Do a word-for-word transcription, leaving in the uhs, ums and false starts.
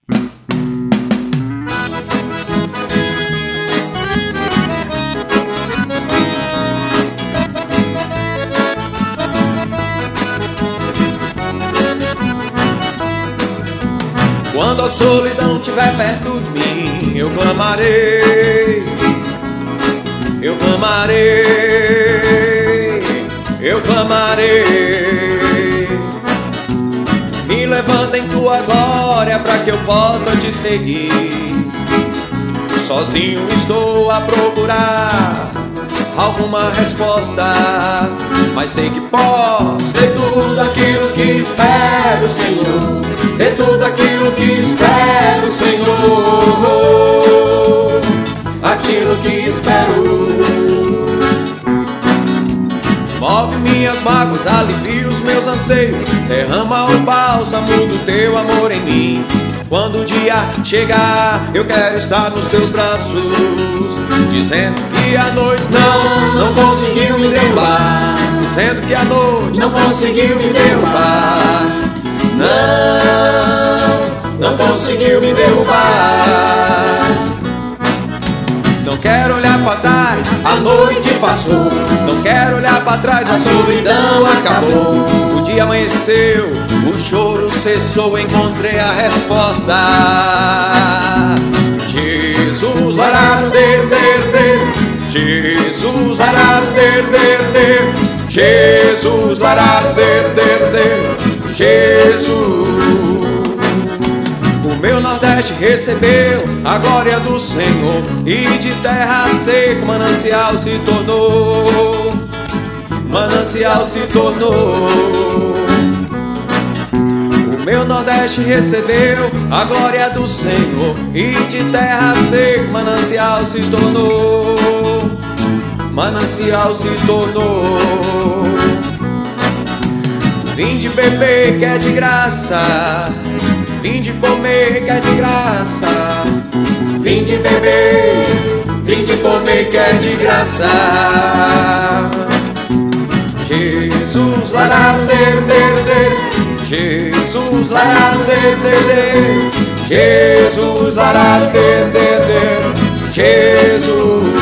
Quando a solidão estiver perto de mim, eu clamarei, eu clamarei, eu clamarei. Me levanta em tua glória para que eu possa te seguir. Sozinho estou a procurar alguma resposta, mas sei que posso ter tudo aquilo que espero, Senhor. Ter tudo aquilo que espero, Senhor. Aquilo que espero. Move minhas mágoas, alivia os meus anseios. Derrama o bálsamo do teu amor em mim. Quando o dia chegar, eu quero estar nos teus braços, dizendo que a noite não, não conseguiu me derrubar. Dizendo que a noite não conseguiu me derrubar. Não, não conseguiu me derrubar. Não quero olhar pra trás, a noite passou. Não quero olhar pra trás, a solidão acabou. O dia amanheceu, o choro cessou, encontrei a resposta. Jesus, larado, der, der, der. Jesus, larado, der, der, der. Jesus, larado, der, der, der. Jesus. O meu Nordeste recebeu a glória do Senhor, e de terra seca manancial se tornou, manancial se tornou. O meu Nordeste recebeu a glória do Senhor, e de terra seca manancial se tornou, manancial se tornou. Vim de beber que é de graça, vim de comer que é de graça. Vim de beber, vim de comer que é de graça. Jesus, larado, der, der, der. Jesus, larado, der, der, der. Jesus, larado, der, der, der. Jesus.